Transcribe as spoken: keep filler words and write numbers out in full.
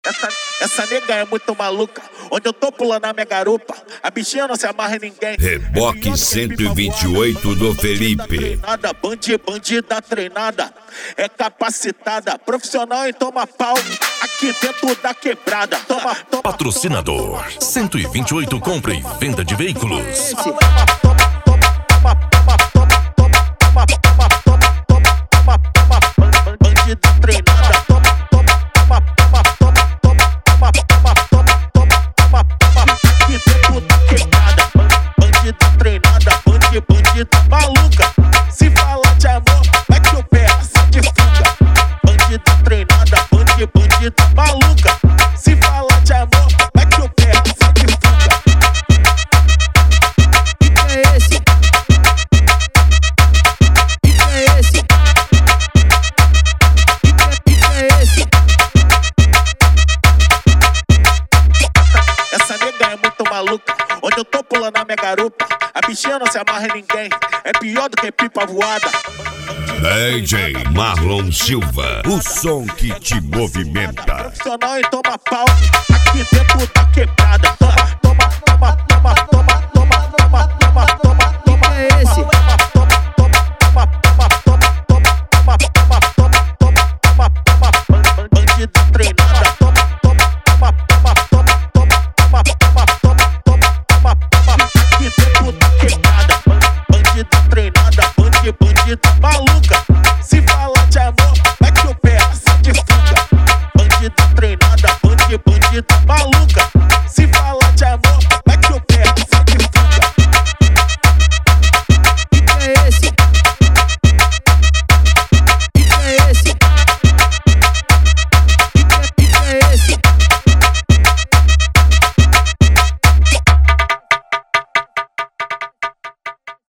Essa, essa nega é muito maluca. Onde eu tô pulando a minha garupa, a bichinha não se amarra em ninguém. Reboque cento e vinte e oito do Felipe. Nada, bandida, bandida treinada, é capacitada, profissional em toma pau, aqui dentro da quebrada. Toma, toma, patrocinador cento e vinte e oito, compra e venda de veículos. Bandida treinada, aqui dentro da quebrada. Bandida treinada, bandida, bandida maluca. Se falar de amor, mete o pé, assim de fuga. Bandida treinada, bandida, bandida maluca. Se falar de amor, mete o pé, assim de fuga. Que que é esse? Que que é esse? Que que é esse? Essa nega é muito maluca. Onde eu tô pulando a minha garupa, a bichinha não se amarra em ninguém. É pior do que pipa voada. D J Marlon Silva, o som que te movimenta. Profissional em toma pau, aqui dentro da quebrada. Toma